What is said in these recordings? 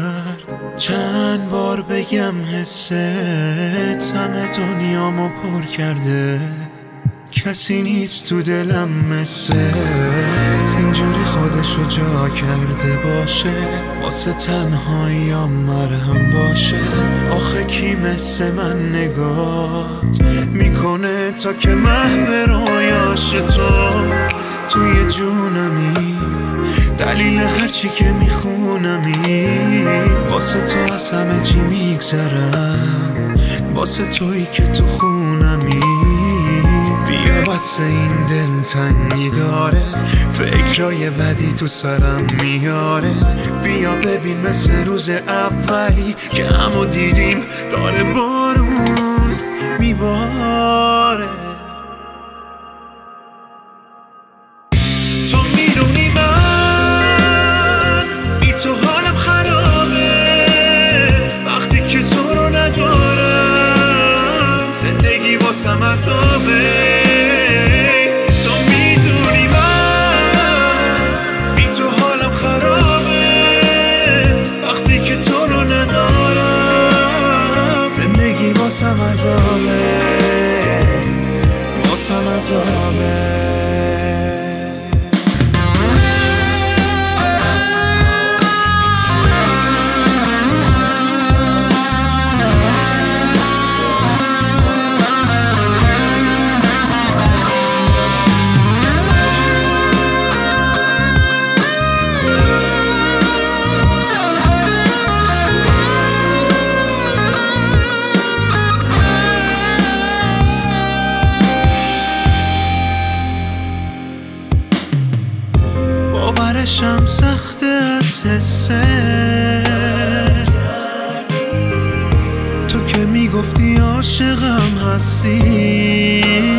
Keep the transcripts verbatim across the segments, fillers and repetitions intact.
کرد. چند بار بگم حست همه دنیامو پر کرده، کسی نیست تو دلم مثلت اینجوری خودشو جا کرده باشه، واسه تنهاییام مرهم باشه. آخه کی مثل من نگات میکنه تا که محو رویاش تو توی جونمی، دلیل هرچی که میخونمی. واسه تو از همه چی میگذرم، واسه تویی که تو خونمی. بیا بس این دل تنگی داره، فکرای بدی تو سرم میاره. بیا ببین مثل روز اولی که همو دیدیم داره بارون میباره. تو میدونی من بی تو حالم خرابه، وقتی که تو رو ندارم زندگی واسم عذابه. تو میدونی من بی تو حالم خرابه، وقتی که تو رو ندارم زندگی واسم عذابه، واسم عذابه. باورشم سخته از حست تو که میگفتی عاشقم هستی.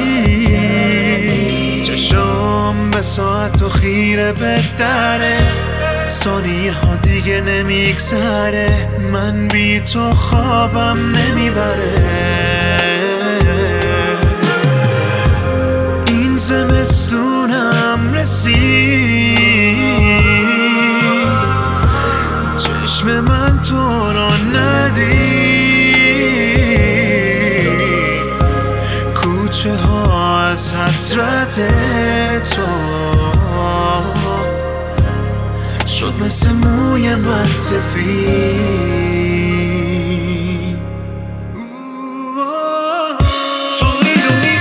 چشام به ساعت و خیره بهتره، ثانیه ها دیگه نمیگذره. من بی تو خوابم نمیبره. این زمستونم رسید، چشم من تو رو ندید. کوچه ها از حسرت تو شد مثل موی من سفید. تو میدونی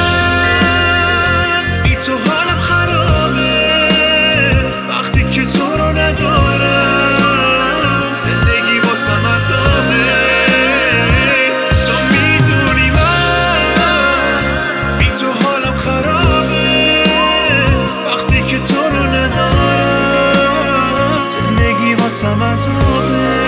من بی تو حالم خرابه، وقتی که تو رو ندارم زندگی واسم عذابه. تو میدونی من بی تو حالم خرابه، وقتی که تو رو ندارم زندگی واسم عذابه.